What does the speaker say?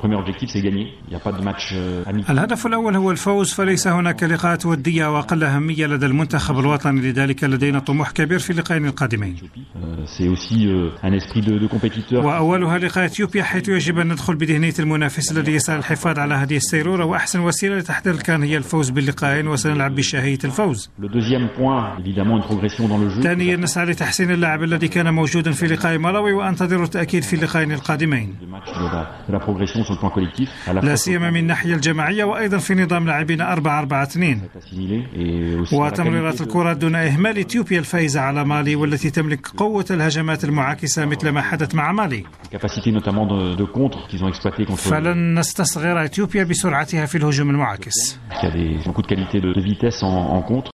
الهدف الأول هو الفوز، فليس هناك لقاءات ودية وأقل أهمية لدى المنتخب الوطني، لذلك لدينا طموح كبير في اللقاءين القادمين. وأولها لقاء إثيوبيا، حيث يجب أن ندخل بذهنية المنافس الذي يسعى للحفاظ على هذه السيرورة، وأحسن وسيلة لتحضير الكان هي الفوز باللقاءين، وسنلعب بشهية الفوز. ثانيا نسعى لتحسين اللاعب الذي كان موجودا في لقاء مالاوي، وأنتظر التأكيد في اللقاءين القادمين، لا سيما من الناحية الجماعية، وأيضا في نظام لاعبين 4-4-2 وتمريرات الكرة دون إهمال إثيوبيا الفائزة على مالي، والتي تملك قوة الهجمات المعاكسة مثل ما حدث مع مالي. فلن نستصغر إثيوبيا بسرعتها في الهجوم المعاكس.